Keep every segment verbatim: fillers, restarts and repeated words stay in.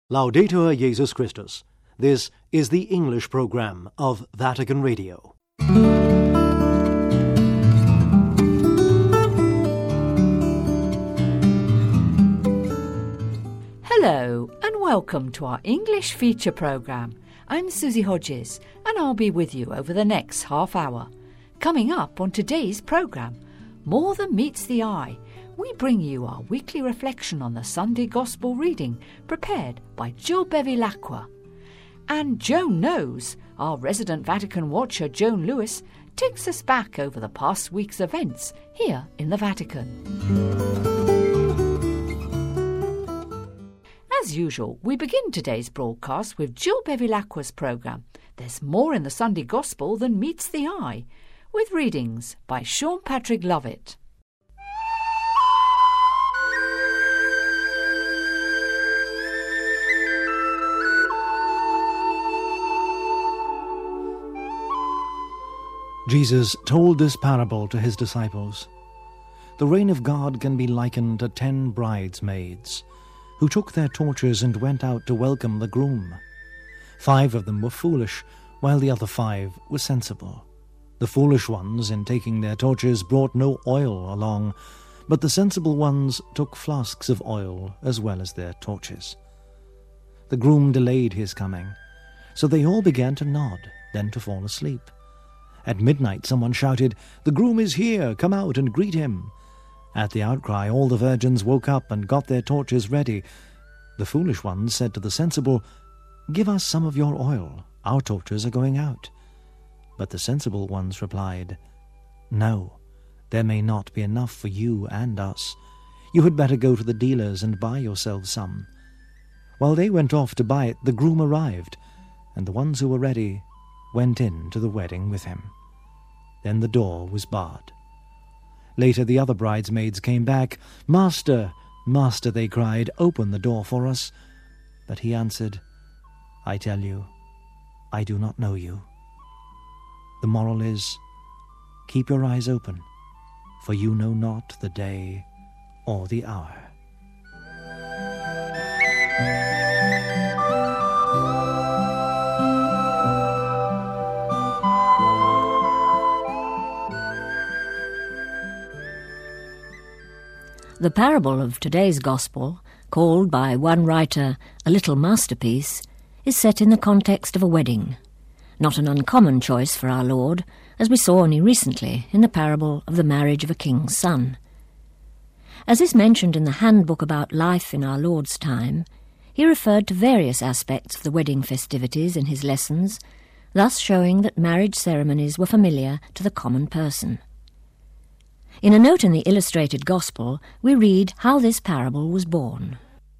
Laudetur Jesus Christus. This is the English program of Vatican Radio. Hello and welcome to our English feature program. I'm Susie Hodges and I'll be with you over the next half hour. Coming up on today's program, More Than Meets the Eye, we bring you our weekly reflection on the Sunday Gospel reading prepared by Jill Bevilacqua. And Joan Knows, our resident Vatican watcher Joan Lewis, takes us back over the past week's events here in the Vatican. As usual, we begin today's broadcast with Jill Bevilacqua's programme, There's More in the Sunday Gospel Than Meets the Eye, with readings by Sean Patrick Lovett. Jesus told this parable to his disciples. The reign of God can be likened to ten bridesmaids who took their torches and went out to welcome the groom. Five of them were foolish, while the other five were sensible. The foolish ones, in taking their torches, brought no oil along, but the sensible ones took flasks of oil as well as their torches. The groom delayed his coming, so they all began to nod, then to fall asleep. At midnight someone shouted, "The groom is here, come out and greet him." At the outcry all the virgins woke up and got their torches ready. The foolish ones said to the sensible, "Give us some of your oil, our torches are going out." But the sensible ones replied, "No, there may not be enough for you and us. You had better go to the dealers and buy yourselves some." While they went off to buy it, the groom arrived, and the ones who were ready went in to the wedding with him. Then the door was barred. Later the other bridesmaids came back. "Master, Master," they cried, "open the door for us." But he answered, "I tell you, I do not know you." The moral is, keep your eyes open, for you know not the day or the hour. The parable of today's Gospel, called by one writer a little masterpiece, is set in the context of a wedding, not an uncommon choice for our Lord, as we saw only recently in the parable of the marriage of a king's son. As is mentioned in the handbook about life in our Lord's time, he referred to various aspects of the wedding festivities in his lessons, thus showing that marriage ceremonies were familiar to the common person. In a note in the Illustrated Gospel, we read how this parable was born.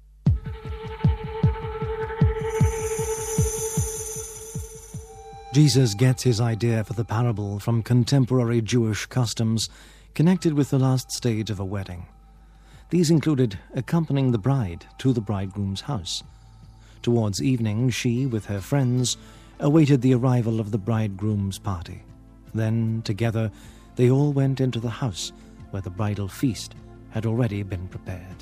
Jesus gets his idea for the parable from contemporary Jewish customs connected with the last stage of a wedding. These included accompanying the bride to the bridegroom's house. Towards evening, she, with her friends, awaited the arrival of the bridegroom's party. Then, together, they all went into the house where the bridal feast had already been prepared.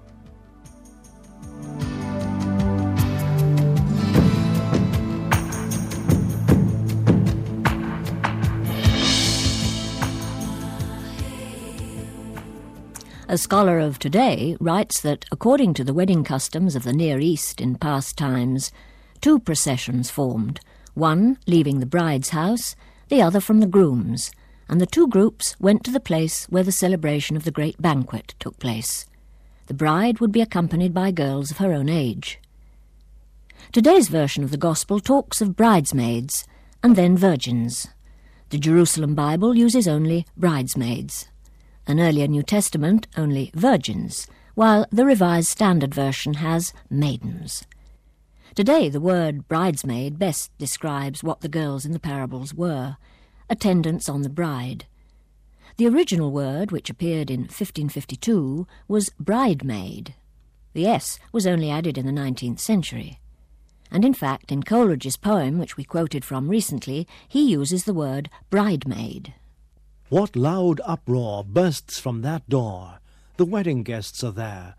A scholar of today writes that, according to the wedding customs of the Near East in past times, two processions formed, one leaving the bride's house, the other from the groom's, and the two groups went to the place where the celebration of the great banquet took place. The bride would be accompanied by girls of her own age. Today's version of the Gospel talks of bridesmaids and then virgins. The Jerusalem Bible uses only bridesmaids. An earlier New Testament only virgins, while the Revised Standard Version has maidens. Today the word bridesmaid best describes what the girls in the parables were, attendants on the bride. The original word, which appeared in fifteen fifty-two, was bridemaid. The S was only added in the nineteenth century. And in fact, in Coleridge's poem, which we quoted from recently, he uses the word bridemaid. What loud uproar bursts from that door! The wedding guests are there.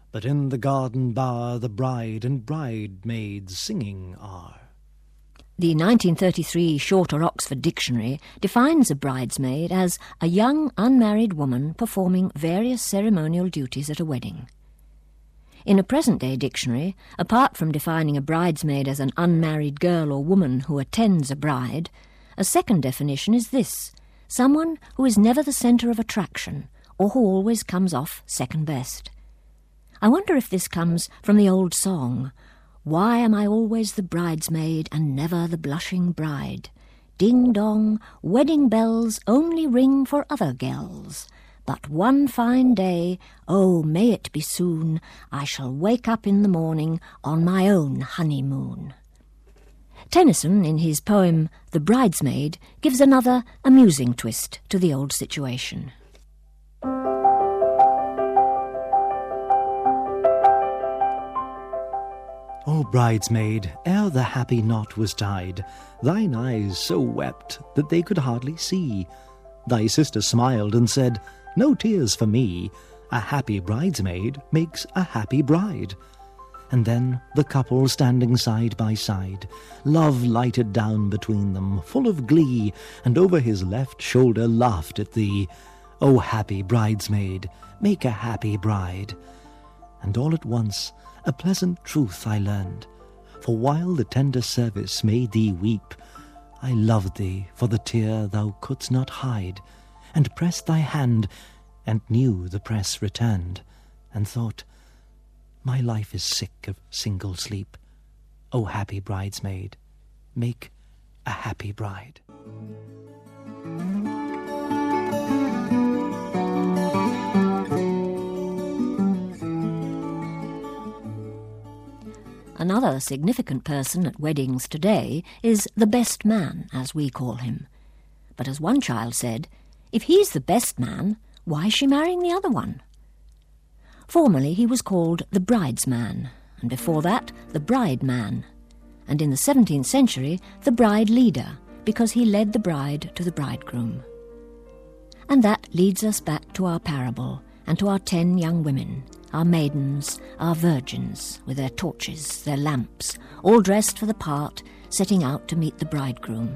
but in the garden bower the bride and bridemaids singing are. The nineteen thirty-three Shorter Oxford Dictionary defines a bridesmaid as a young unmarried woman performing various ceremonial duties at a wedding. In a present-day dictionary, apart from defining a bridesmaid as an unmarried girl or woman who attends a bride, a second definition is this: someone who is never the centre of attraction or who always comes off second best. I wonder if this comes from the old song, "Why am I always the bridesmaid and never the blushing bride? Ding-dong, wedding bells only ring for other gels. But one fine day, oh, may it be soon, I shall wake up in the morning on my own honeymoon." Tennyson, in his poem The Bridesmaid, gives another amusing twist to the old situation. O bridesmaid, ere the happy knot was tied, thine eyes so wept that they could hardly see. Thy sister smiled and said, "No tears for me. A happy bridesmaid makes a happy bride." And then the couple standing side by side, love lighted down between them, full of glee, and over his left shoulder laughed at thee. O happy bridesmaid, make a happy bride. And all at once a pleasant truth I learned, for while the tender service made thee weep, I loved thee for the tear thou couldst not hide, and pressed thy hand, and knew the press returned, and thought, my life is sick of single sleep. O happy bridesmaid, make a happy bride. Another significant person at weddings today is the best man, as we call him. But as one child said, if he's the best man, why is she marrying the other one? Formerly he was called the bridesman, and before that the brideman, and in the seventeenth century the bride leader, because he led the bride to the bridegroom. And that leads us back to our parable and to our ten young women, our maidens, our virgins, with their torches, their lamps, all dressed for the part, setting out to meet the bridegroom.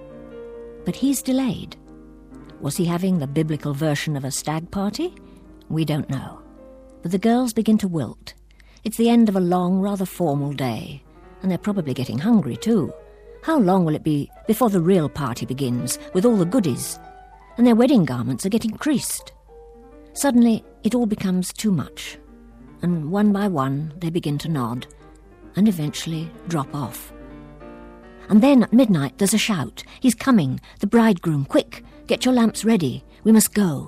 But he's delayed. Was he having the biblical version of a stag party? We don't know. But the girls begin to wilt. It's the end of a long, rather formal day, and they're probably getting hungry too. How long will it be before the real party begins, with all the goodies? And their wedding garments are getting creased. Suddenly, it all becomes too much, and one by one they begin to nod, and eventually drop off. And then at midnight there's a shout. He's coming, the bridegroom, quick, get your lamps ready, we must go.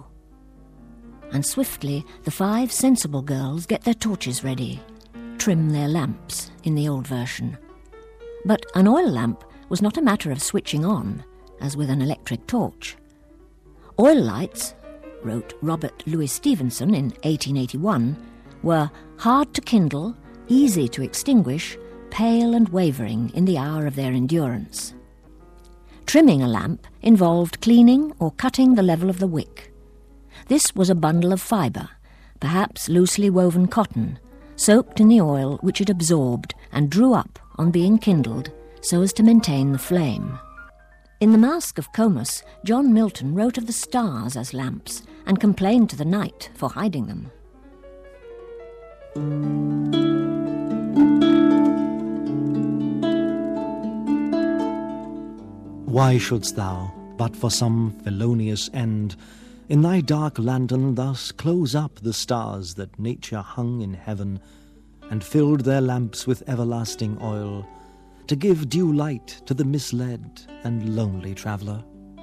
And swiftly the five sensible girls get their torches ready, trim their lamps in the old version. But an oil lamp was not a matter of switching on, as with an electric torch. Oil lights, wrote Robert Louis Stevenson in eighteen eighty-one, were hard to kindle, easy to extinguish, pale and wavering in the hour of their endurance. Trimming a lamp involved cleaning or cutting the level of the wick. This was a bundle of fibre, perhaps loosely woven cotton, soaked in the oil which it absorbed and drew up on being kindled so as to maintain the flame. In The Masque of Comus, John Milton wrote of the stars as lamps and complained to the night for hiding them. Why shouldst thou, but for some felonious end, in thy dark lantern thus close up the stars that nature hung in heaven, and filled their lamps with everlasting oil, to give due light to the misled and lonely traveller?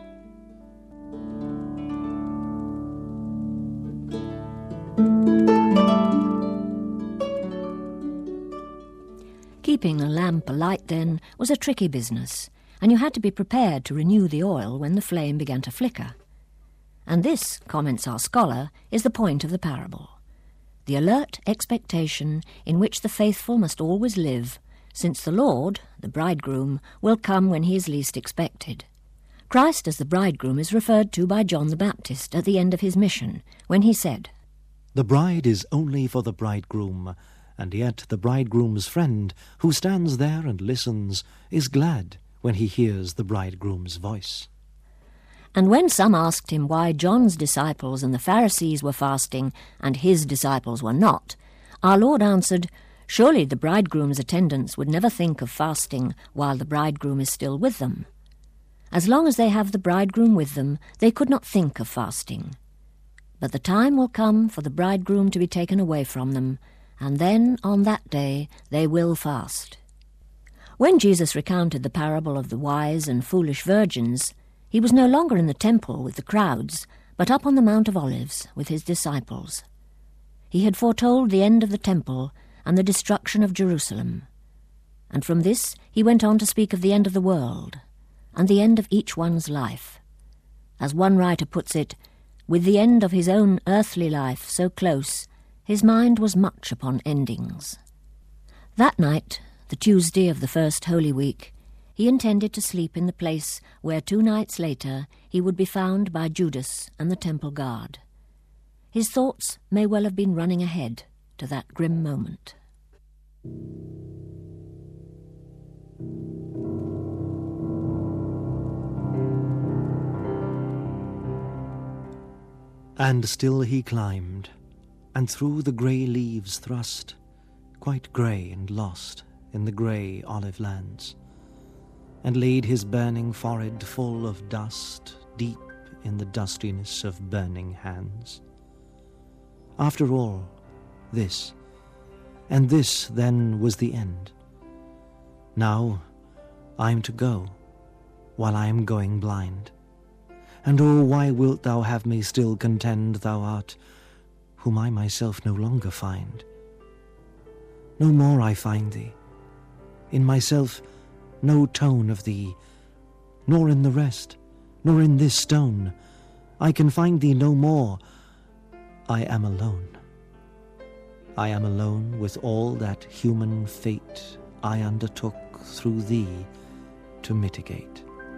Keeping a lamp alight, then, was a tricky business, and you had to be prepared to renew the oil when the flame began to flicker. And this, comments our scholar, is the point of the parable. The alert expectation in which the faithful must always live, since the Lord, the bridegroom, will come when he is least expected. Christ as the bridegroom is referred to by John the Baptist at the end of his mission, when he said, The bride is only for the bridegroom, and yet the bridegroom's friend, who stands there and listens, is glad when he hears the bridegroom's voice. And when some asked him why John's disciples and the Pharisees were fasting and his disciples were not, our Lord answered, "Surely the bridegroom's attendants would never think of fasting while the bridegroom is still with them. As long as they have the bridegroom with them, they could not think of fasting. But the time will come for the bridegroom to be taken away from them, and then on that day they will fast." When Jesus recounted the parable of the wise and foolish virgins, he was no longer in the temple with the crowds, but up on the Mount of Olives with his disciples. He had foretold the end of the temple and the destruction of Jerusalem. And from this he went on to speak of the end of the world, and the end of each one's life. As one writer puts it, with the end of his own earthly life so close, his mind was much upon endings. That night, the Tuesday of the first Holy Week, he intended to sleep in the place where two nights later he would be found by Judas and the temple guard. His thoughts may well have been running ahead to that grim moment. And still he climbed, and through the grey leaves thrust, quite grey and lost in the grey olive lands, and laid his burning forehead full of dust, deep in the dustiness of burning hands. After all, this, and this then was the end. Now I am to go, while I am going blind. And oh, why wilt thou have me still contend thou art, whom I myself no longer find? No more I find thee, in myself no tone of thee, nor in the rest, nor in this stone. I can find thee no more. I am alone. I am alone with all that human fate I undertook through thee to mitigate.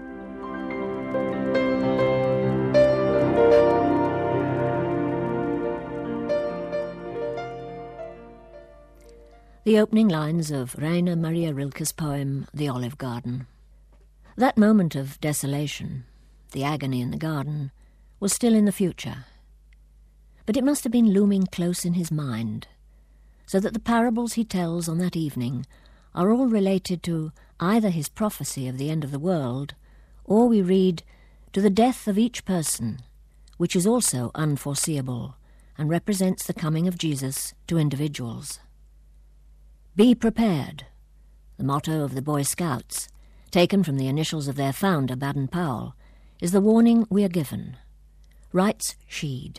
The opening lines of Rainer Maria Rilke's poem, The Olive Garden. That moment of desolation, the agony in the garden, was still in the future. But it must have been looming close in his mind, so that the parables he tells on that evening are all related to either his prophecy of the end of the world, or we read, to the death of each person, which is also unforeseeable and represents the coming of Jesus to individuals. Be prepared, the motto of the Boy Scouts, taken from the initials of their founder, Baden-Powell, is the warning we are given. Writes Sheed.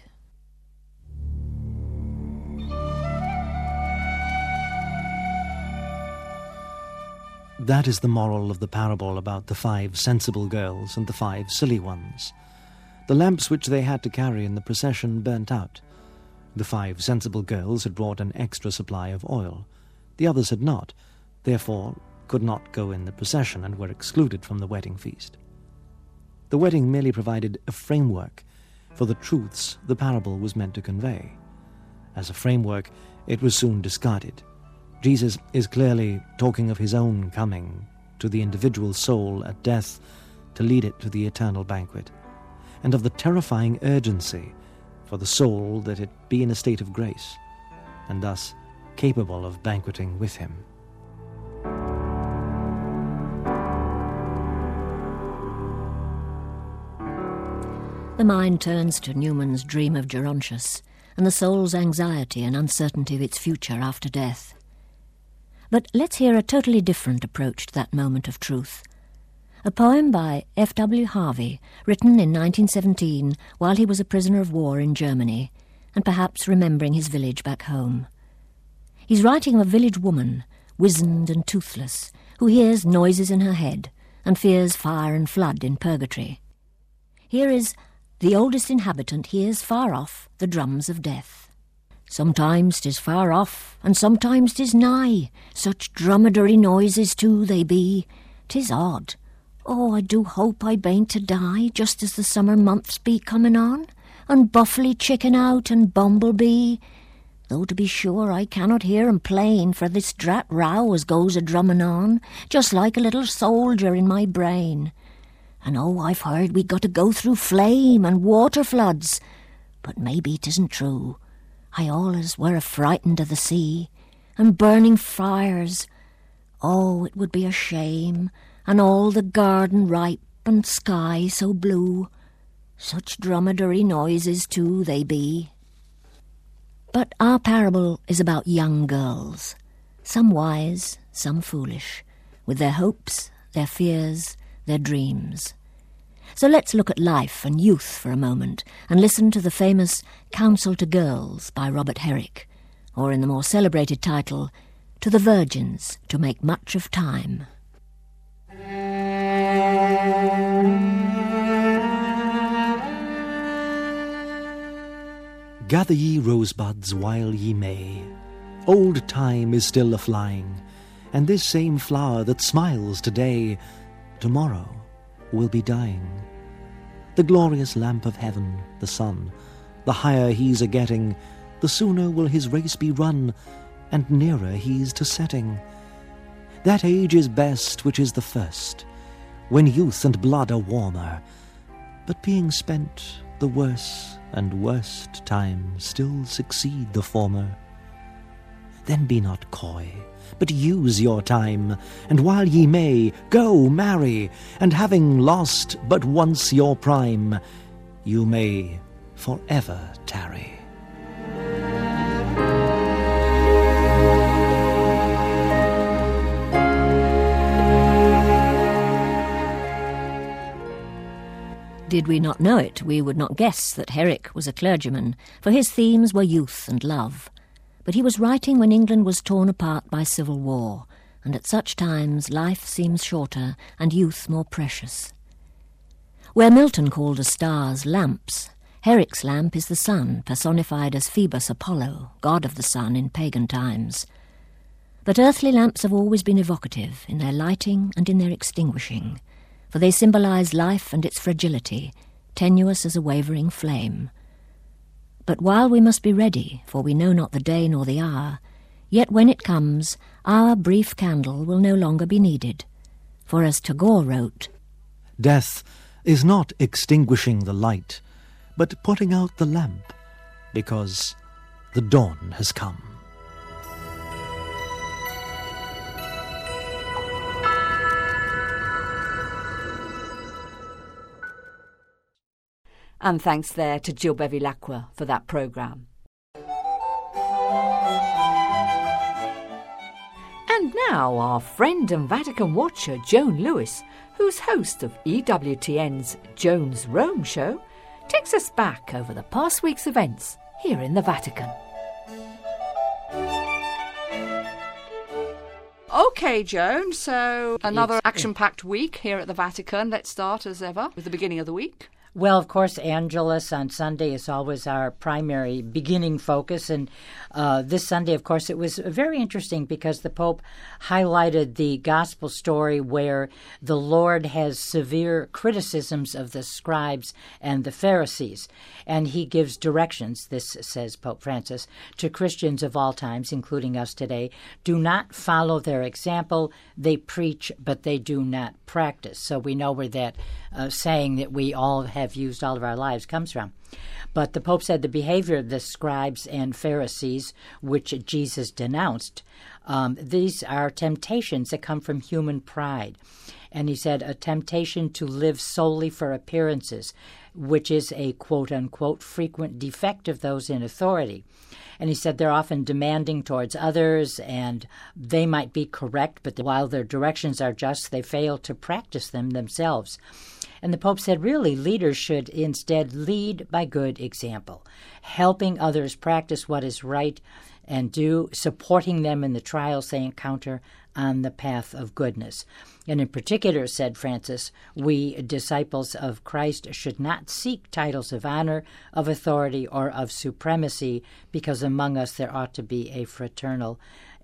That is the moral of the parable about the five sensible girls and the five silly ones. The lamps which they had to carry in the procession burnt out. The five sensible girls had brought an extra supply of oil. The others had not, therefore could not go in the procession and were excluded from the wedding feast. The wedding merely provided a framework for the truths the parable was meant to convey. As a framework, it was soon discarded. Jesus is clearly talking of his own coming to the individual soul at death to lead it to the eternal banquet, and of the terrifying urgency for the soul that it be in a state of grace, and thus capable of banqueting with him. The mind turns to Newman's dream of Gerontius and the soul's anxiety and uncertainty of its future after death. But let's hear a totally different approach to that moment of truth. A poem by F W Harvey, written in nineteen seventeen while he was a prisoner of war in Germany, and perhaps remembering his village back home. He's writing of a village woman, wizened and toothless, who hears noises in her head and fears fire and flood in purgatory. Here is, the oldest inhabitant hears far off the drums of death. Sometimes 'tis far off, and sometimes 'tis nigh, such dromedary noises too they be. 'Tis odd. Oh, I do hope I bain't to die, just as the summer months be coming on. and buffly chicken out and bumblebee, though to be sure I cannot hear 'em plain for this drat row as goes a-drummin' on, just like a little soldier in my brain. And oh, I've heard we got to go through flame and water floods, but maybe 'tisn't true. I allus were a-frightened of the sea, and burning fires. Oh, it would be a shame, and all the garden ripe, and sky so blue. Such dromedary noises, too, they be. But our parable is about young girls, some wise, some foolish, with their hopes, their fears, their dreams. So let's look at life and youth for a moment and listen to the famous Counsel to Girls by Robert Herrick, or in the more celebrated title, To the Virgins to Make Much of Time. Gather ye rosebuds while ye may. Old time is still a-flying, and this same flower that smiles today, tomorrow will be dying. The glorious lamp of heaven, the sun, the higher he's a-getting, the sooner will his race be run, and nearer he's to setting. That age is best which is the first, when youth and blood are warmer, but being spent, the worse and worst times still succeed the former. Then be not coy, but use your time, and while ye may, go marry, and having lost but once your prime, you may forever tarry. Did we not know it, we would not guess that Herrick was a clergyman, for his themes were youth and love. But he was writing when England was torn apart by civil war, and at such times life seems shorter and youth more precious. Where Milton called the stars lamps, Herrick's lamp is the sun, personified as Phoebus Apollo, god of the sun in pagan times. But earthly lamps have always been evocative in their lighting and in their extinguishing, for they symbolize life and its fragility, tenuous as a wavering flame. But while we must be ready, for we know not the day nor the hour, yet when it comes, our brief candle will no longer be needed. For as Tagore wrote, Death is not extinguishing the light, but putting out the lamp, because the dawn has come. And thanks there to Jill Bevilacqua for that programme. And now our friend and Vatican watcher Joan Lewis, who's host of E W T N's Joan's Rome show, takes us back over the past week's events here in the Vatican. OK, Joan, so another action-packed week here at the Vatican. Let's start, as ever, with the beginning of the week. Well, of course, Angelus on Sunday is always our primary beginning focus. And uh, this Sunday, of course, it was very interesting because the Pope highlighted the gospel story where the Lord has severe criticisms of the scribes and the Pharisees. And he gives directions, this says Pope Francis, to Christians of all times, including us today. Do not follow their example. They preach, but they do not practice. So we know where that uh, saying that we all have used all of our lives comes from. But the Pope said the behavior of the scribes and Pharisees, which Jesus denounced, um, these are temptations that come from human pride. And he said a temptation to live solely for appearances, which is a quote-unquote frequent defect of those in authority. And he said they're often demanding towards others, and they might be correct, but while their directions are just, they fail to practice them themselves. And the Pope said, really, leaders should instead lead by good example, helping others practice what is right and do, supporting them in the trials they encounter on the path of goodness. And in particular, said Francis, we disciples of Christ should not seek titles of honor, of authority, or of supremacy, because among us there ought to be a fraternal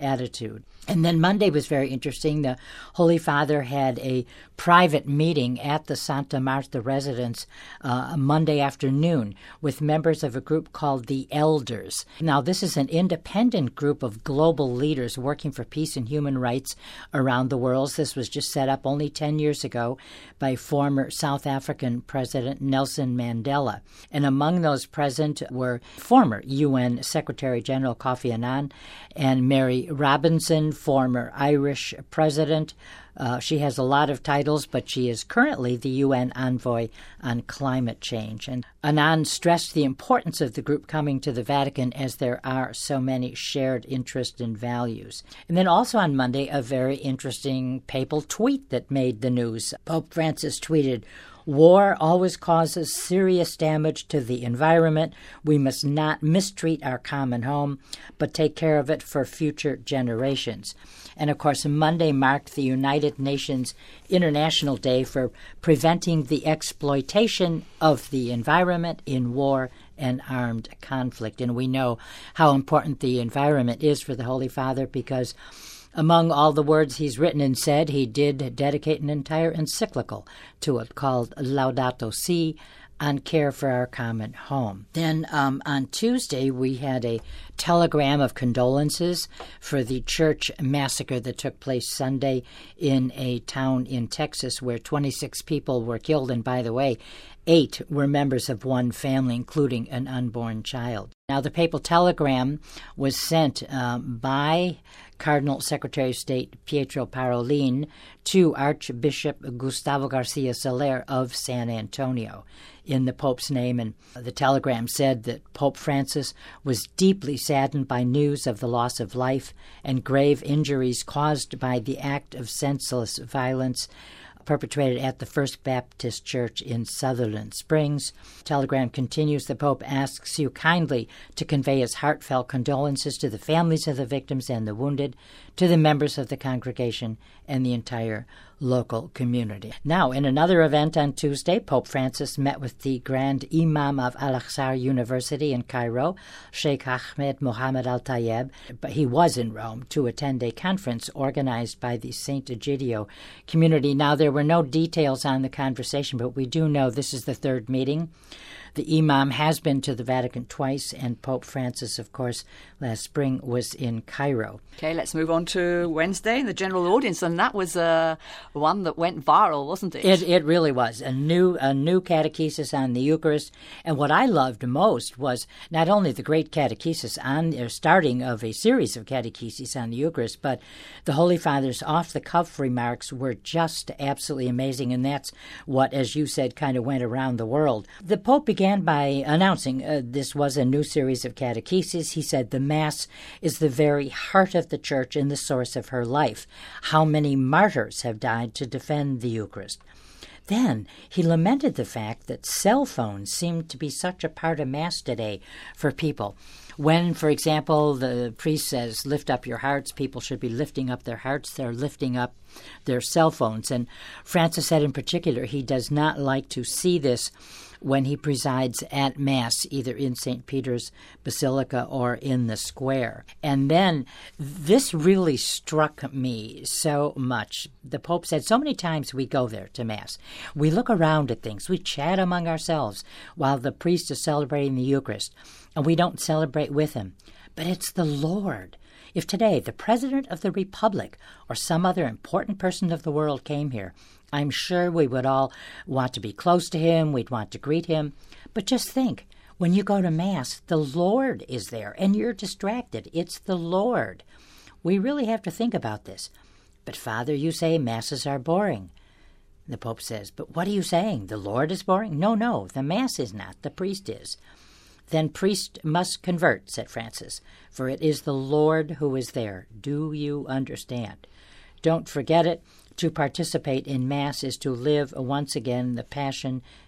attitude. And then Monday was very interesting. The Holy Father had a private meeting at the Santa Marta residence uh, Monday afternoon with members of a group called the Elders. Now, this is an independent group of global leaders working for peace and human rights around the world. This was just set up only ten years ago by former South African President Nelson Mandela. And among those present were former U N Secretary General Kofi Annan and Mary Robinson, former Irish president. Uh, she has a lot of titles, but she is currently the U N envoy on climate change. And Annan stressed the importance of the group coming to the Vatican as there are so many shared interests and values. And then also on Monday, a very interesting papal tweet that made the news. Pope Francis tweeted, "War always causes serious damage to the environment. We must not mistreat our common home, but take care of it for future generations." And, of course, Monday marked the United Nations International Day for preventing the exploitation of the environment in war and armed conflict. And we know how important the environment is for the Holy Father because among all the words he's written and said, he did dedicate an entire encyclical to it called Laudato Si, on care for our common home. Then um, on Tuesday, we had a telegram of condolences for the church massacre that took place Sunday in a town in Texas where twenty-six people were killed. And by the way, eight were members of one family, including an unborn child. Now, the papal telegram was sent um, by Cardinal Secretary of State Pietro Parolin to Archbishop Gustavo Garcia Soler of San Antonio in the Pope's name. And the telegram said that Pope Francis was deeply saddened by news of the loss of life and grave injuries caused by the act of senseless violence perpetrated at the First Baptist Church in Sutherland Springs. Telegram continues, the Pope asks you kindly to convey his heartfelt condolences to the families of the victims and the wounded, to the members of the congregation, and the entire local community. Now, in another event on Tuesday, Pope Francis met with the Grand Imam of Al-Azhar University in Cairo, Sheikh Ahmed Mohammed Al-Tayeb, but he was in Rome to attend a conference organized by the Saint Egidio community. Now, there were no details on the conversation, but we do know this is the third meeting. The Imam has been to the Vatican twice, and Pope Francis, of course, last spring was in Cairo. Okay, let's move on to Wednesday, the general audience, and that was uh, one that went viral, wasn't it? It it really was. A new a new catechesis on the Eucharist. And what I loved most was not only the great catechesis on the starting of a series of catechesis on the Eucharist, but the Holy Father's off-the-cuff remarks were just absolutely amazing, and that's what, as you said, kind of went around the world. The Pope began by announcing uh, this was a new series of catechesis. He said the Mass is the very heart of the Church and the source of her life. How many martyrs have died to defend the Eucharist? Then he lamented the fact that cell phones seem to be such a part of Mass today for people. When, for example, the priest says, lift up your hearts, people should be lifting up their hearts. They're lifting up their cell phones. And Francis said in particular he does not like to see this when he presides at Mass, either in Saint Peter's Basilica or in the square. And then this really struck me so much. The Pope said so many times we go there to Mass. We look around at things. We chat among ourselves while the priest is celebrating the Eucharist, and we don't celebrate with him. But it's the Lord. If today the President of the Republic or some other important person of the world came here, I'm sure we would all want to be close to him, we'd want to greet him. But just think, when you go to Mass, the Lord is there, and you're distracted. It's the Lord. We really have to think about this. But, Father, you say Masses are boring. The Pope says, but what are you saying? The Lord is boring? No, no, the Mass is not. The priest is. Then priest must convert, said Francis, for it is the Lord who is there. Do you understand? Don't forget it. To participate in Mass is to live once again the passion,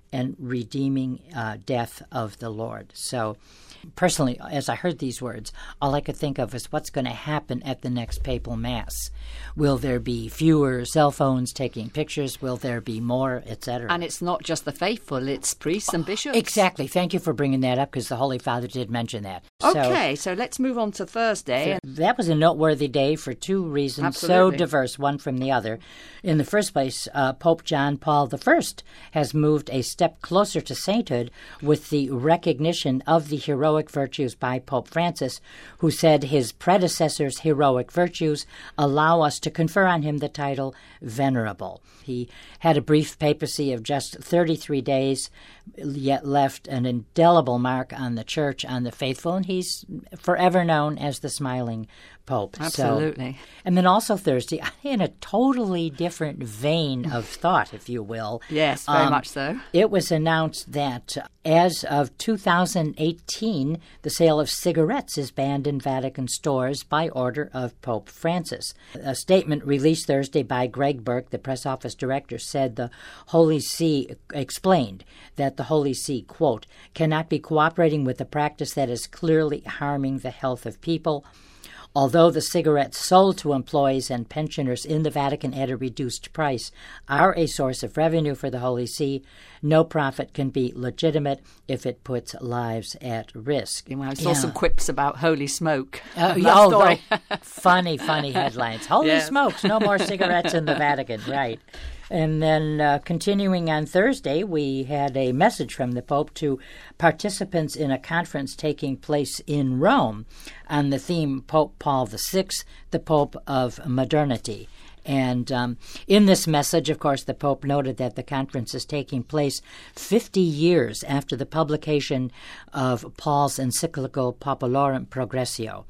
and redeeming uh, death of the Lord. So personally, as I heard these words, all I could think of is what's going to happen at the next papal mass. Will there be fewer cell phones taking pictures? Will there be more, et cetera? And it's not just the faithful, it's priests and bishops. Exactly. Thank you for bringing that up, because the Holy Father did mention that. Okay, so, so let's move on to Thursday. So that was a noteworthy day for two reasons, Absolutely. so diverse, one from the other. In the first place, uh, Pope John Paul the First has moved a step closer to sainthood with the recognition of the heroic virtues by Pope Francis, who said his predecessor's heroic virtues allow us to confer on him the title Venerable. He had a brief papacy of just thirty-three days, yet left an indelible mark on the Church, on the faithful, and he's forever known as the Smiling Pope. Absolutely. So, and then also Thursday, in a totally different vein of thought, if you will. Yes, very um, much so. It was announced that as of two thousand eighteen, the sale of cigarettes is banned in Vatican stores by order of Pope Francis. A statement released Thursday by Greg Burke, the press office director, said the Holy See explained that the Holy See, quote, cannot be cooperating with a practice that is clearly harming the health of people. Although the cigarettes sold to employees and pensioners in the Vatican at a reduced price are a source of revenue for the Holy See, no profit can be legitimate if it puts lives at risk. I saw Yeah. some quips about holy smoke. Uh, That oh, story. the funny, funny headlines. Holy Yes. smokes, no more cigarettes in the Vatican, right. And then uh, continuing on Thursday, we had a message from the Pope to participants in a conference taking place in Rome on the theme Pope Paul the Sixth, the Pope of Modernity. And um, in this message, of course, the Pope noted that the conference is taking place fifty years after the publication of Paul's encyclical Populorum Progressio,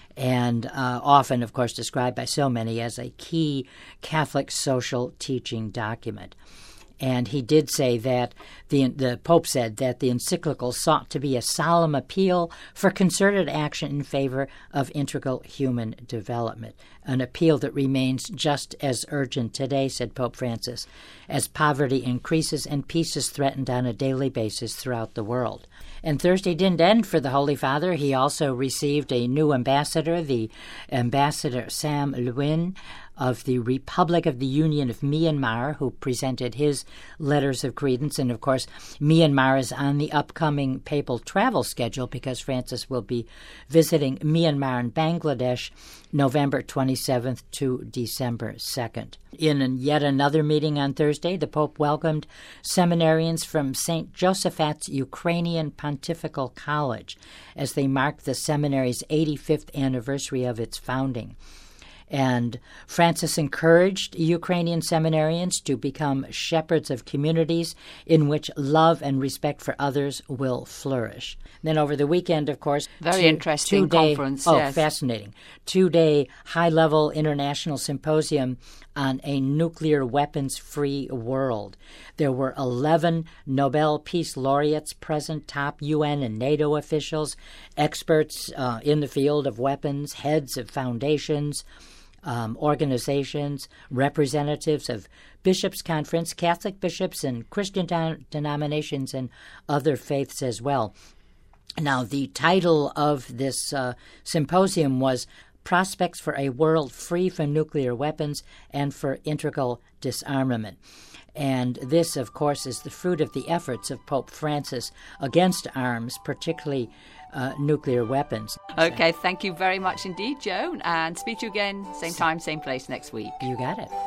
and uh, often, of course, described by so many as a key Catholic social teaching document. And he did say that, the the Pope said that the encyclical sought to be a solemn appeal for concerted action in favor of integral human development, an appeal that remains just as urgent today, said Pope Francis, as poverty increases and peace is threatened on a daily basis throughout the world. And Thursday didn't end for the Holy Father. He also received a new ambassador, the Ambassador Sam Lewin of the Republic of the Union of Myanmar, who presented his letters of credence. And, of course, Myanmar is on the upcoming papal travel schedule because Francis will be visiting Myanmar and Bangladesh November twenty-seventh to December second. In yet another meeting on Thursday, the Pope welcomed seminarians from Saint Josaphat's Ukrainian Pontifical College as they marked the seminary's eighty-fifth anniversary of its founding. And Francis encouraged Ukrainian seminarians to become shepherds of communities in which love and respect for others will flourish. Then over the weekend, of course, Very two, interesting two-day, conference, Oh, yes. fascinating. Two-day high-level international symposium on a nuclear weapons-free world. There were eleven Nobel Peace Laureates present, top U N and NATO officials, experts uh, in the field of weapons, heads of foundations, Um, organizations, representatives of bishops' conference, Catholic bishops and Christian de- denominations and other faiths as well. Now, the title of this uh, symposium was Prospects for a World Free from Nuclear Weapons and for Integral Disarmament. And this, of course, is the fruit of the efforts of Pope Francis against arms, particularly uh, nuclear weapons. Okay, thank you very much indeed, Joan, and speak to you again, same time, same place next week. You got it.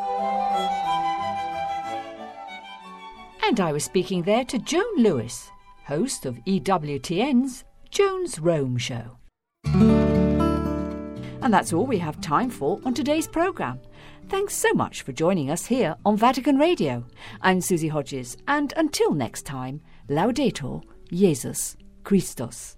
And I was speaking there to Joan Lewis, host of E W T N's Joan's Rome Show. And that's all we have time for on today's programme. Thanks so much for joining us here on Vatican Radio. I'm Susie Hodges, and until next time, Laudetur Jesus Christus.